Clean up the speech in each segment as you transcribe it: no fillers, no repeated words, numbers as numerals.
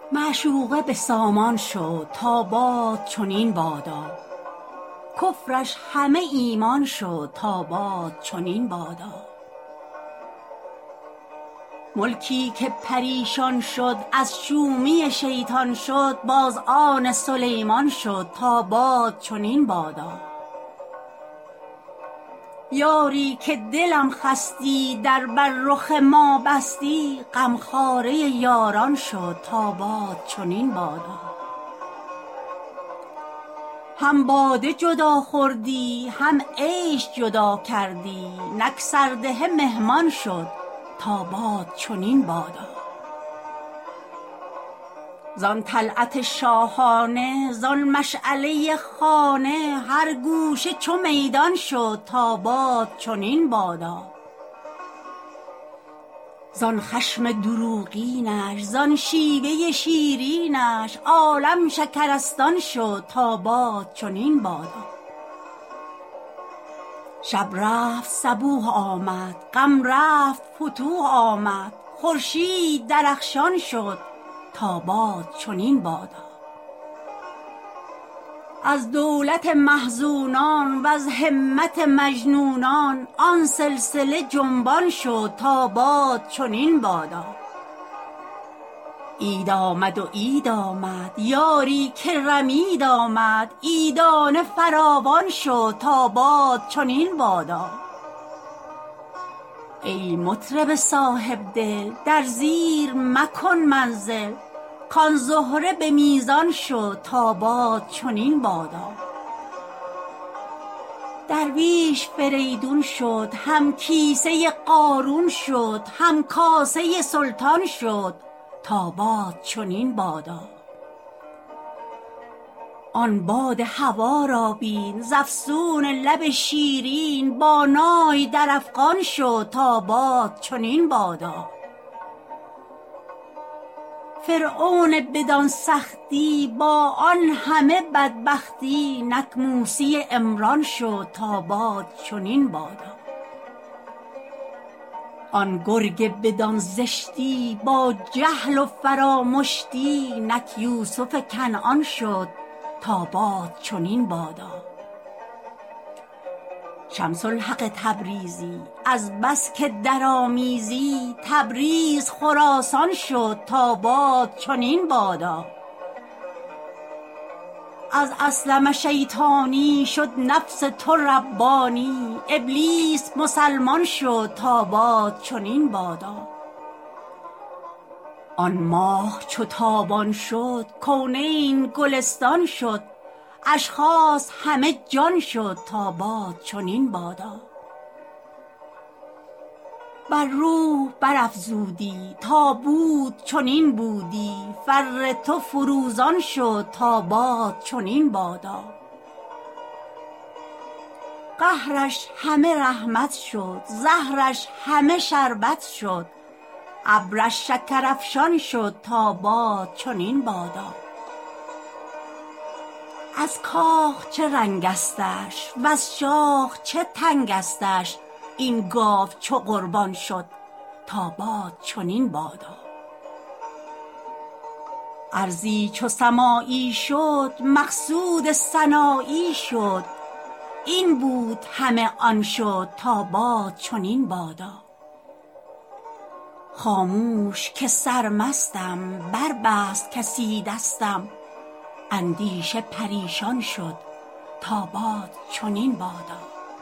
معشوقه به سامان شد تا باد چنین بادا، کفرش همه ایمان شد تا باد چنین بادا. ملکی که پریشان شد از شومی شیطان شد، باز آن سلیمان شد تا باد چنین بادا. یاری که دلم خستی در بر رخ ما بستی، غمخواره یاران شد تا باد چنین بادا. هم باده جدا خوردی هم عیش جدا کردی، نک سرده مهمان شد تا باد چنین بادا. زان طلعت شاهانه زان مشعله خانه، هر گوشه چو میدان شد تا باد چنین بادا. زان خشم دروغینش زان شیوه شیرینش، عالم شکرستان شد تا باد چنین بادا. شب رفت صبوح آمد غم رفت فتوح آمد، خورشید درخشان شد تا باد چنین بادا. از دولت محزونان وز همت مجنونان، آن سلسله جنبان شد تا باد چنین بادا. عید آمد و عید آمد یاری که رمید آمد، عیدانه فراوان شد تا باد چنین بادا. ای مطرب صاحب دل در زیر مکن منزل، کان زهره به میزان شد تا باد چنین بادا. درویش فریدون شد هم کیسه قارون شد، هم کاسه سلطان شد تا باد چنین بادا. آن باد هوا را بین ز افسون لب شیرین، با نای در افغان شد تا باد چنین بادا. فرعون بدان سختی با آن همه بدبختی، نک موسی عمران شد تا باد چنین بادا. آن گرگ بدان زشتی با جهل و فرامشتی، نک یوسف کنعان شد تا باد چنین بادا. شمس الحق تبریزی از بس که درآمیزی، تبریز خراسان شد تا باد چنین بادا. از اسلم شیطانی شد نفس تو ربانی، ابلیس مسلمان شد تا باد چنین بادا. آن ماه چو تابان شد کونین گلستان شد، اشخاص همه جان شد تا باد چنین بادا. بر روح برافزودی تا بود چنین بودی، فر تو فروزان شد تا باد چنین بادا. قهرش همه رحمت شد زهرش همه شربت شد، ابرش شکرافشان شد تا باد چنین بادا. از کاخ چه رنگستش وز شاخ چه تنگستش، این گاو چو قربان شد تا باد چنین بادا. ارضی چو سمایی شد مقصود سنایی شد، این بود همه آن شد تا باد چنین بادا. خاموش که سرمستم بربست کسی دستم، اندیشه پریشان شد تا باد چنین بادا.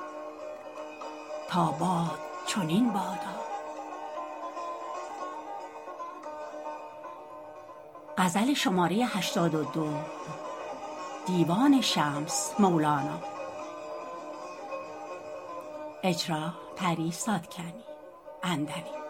تا باد چنین بادا. غزل شماره 82 دیوان شمس مولانا. اجرا پری ساتکنی اندلی.